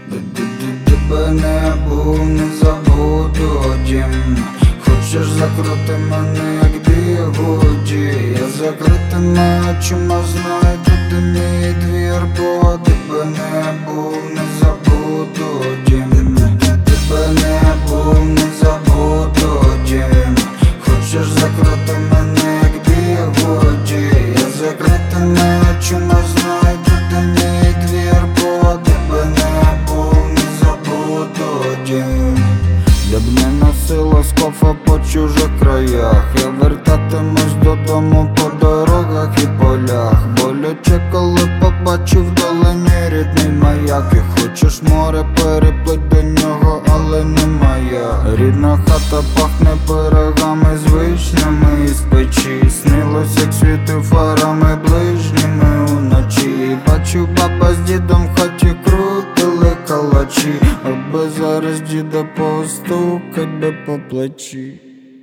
Тебе не був, не забуду дім. Хочеш закрути мене, як бігуді. Я закритими очима знаю, тут мій двір, бо тебе не був, не забуду дім. Тебе не був, не забуду дім. Хочеш закрути мене, як бігуді. Я закритими очима знаю, тут мій двір, бо тебе не був, не забуду дім. Я б не носила скофа по чужих краях. Я вертатимусь додому по дорогах і полях. Боляче, коли побачив вдалині рідний маяк. І хочеш море, переплить до нього, але не моя. Рідна хата пахне пирогами з вишнями із печі. Снилось, як світив фарами ближніми уночі. Бачу, баба з дідом в хаті крутили калачі, аби зараз діда постукать би по плечі.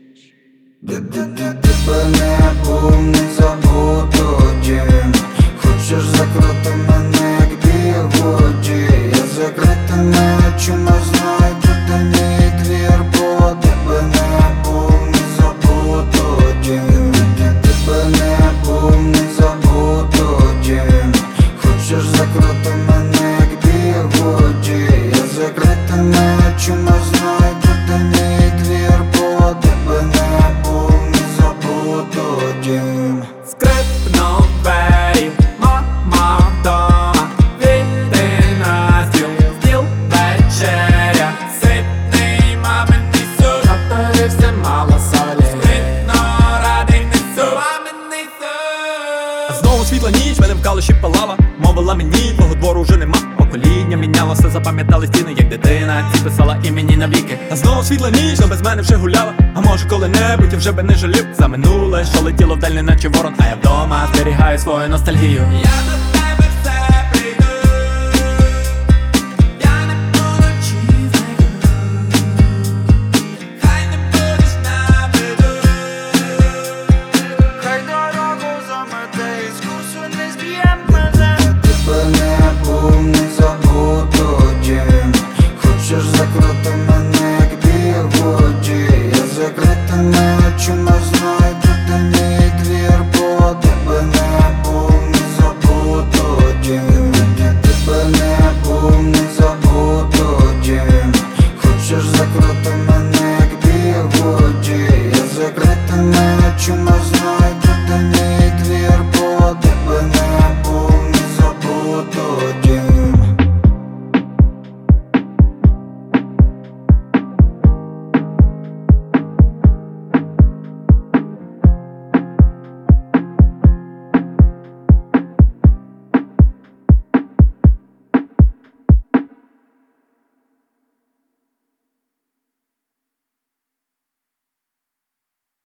Тебе не був, не забуду дім. Хочеш закрити мене, як бігуді. Я закритими очима знаю, де мій двір, бо тебе не був, не забуду дім. Тебе не був, не забуду дім. Хочеш закрити мене, як бігуді. Я закритими очима знаю, де мій двір, бо тебе не був, не забуду дім. Скрипнув двері, мама вдома. Війти на стіл вечеря. Ситний маминий суп, наперився мало солі. Спритно радий несу маминий суп. Знову світла ніч, мене в калуші палала. Мовила мені, твого двору вже нема. Покоління мінялося, запам'ятали стіни, як дитина. Ці писала імені навіки. А знову світла ніч, но без мене вже гуляла. А може коли-небудь я вже би не жалів за минуле, що летіло вдаль, наче ворон. А я вдома зберігаю свою ностальгію. Я